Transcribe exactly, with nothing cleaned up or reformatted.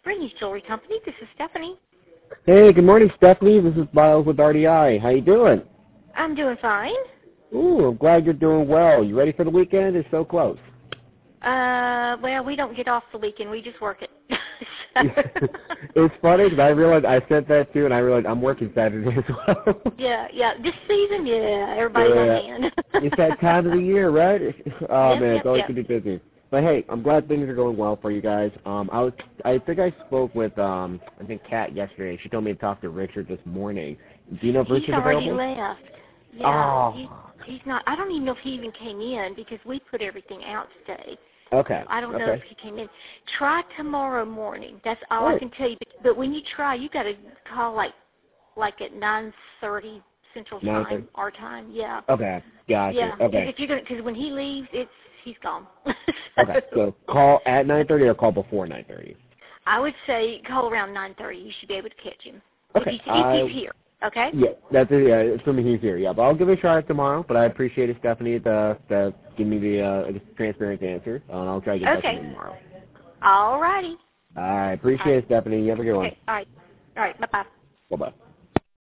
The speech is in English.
Brittany's Jewelry Company. This is Stephanie. Hey, good morning, Stephanie. This is Miles with R D I. How you doing? I'm doing fine. Ooh, I'm glad you're doing well. You ready for the weekend? It's so close. Uh, well, we don't get off the weekend. We just work it. It's funny because I realized I said that too, and I realized I'm working Saturday as well. Yeah, yeah. This season, yeah, everybody's yeah. on hand. It's that time of the year, right? Oh, yep, man, yep, it's always yep. going to be busy. But, hey, I'm glad things are going well for you guys. Um, I was, I think I spoke with, um, I think, Kat yesterday. She told me to talk to Richard this morning. Do you know if He's Richard's already available? left. Yeah, Oh. he's, he's not. I don't even know if he even came in because we put everything out today. Okay. I don't okay. know if he came in. Try tomorrow morning. That's all Oh. I can tell you. But, but when you try, you got to call like like at nine thirty Central nine Time, thirty our time. Yeah. Okay. Gotcha. Yeah. Okay. If you're gonna, because when he leaves, it's he's gone. so, Okay. So call at nine thirty or call before nine thirty. I would say call around nine thirty. You should be able to catch him Okay. if he's, I, if he's here. Okay. Yeah, that's it. Yeah, assuming he's here. Yeah, but I'll give it a try tomorrow. But I appreciate it, Stephanie, to, to give me the uh, transparent answer, uh, and I'll try to get Okay. back to you tomorrow. All righty. I appreciate All right. it, Stephanie. You have a good one. Okay. All right. All right. Bye bye. Bye bye.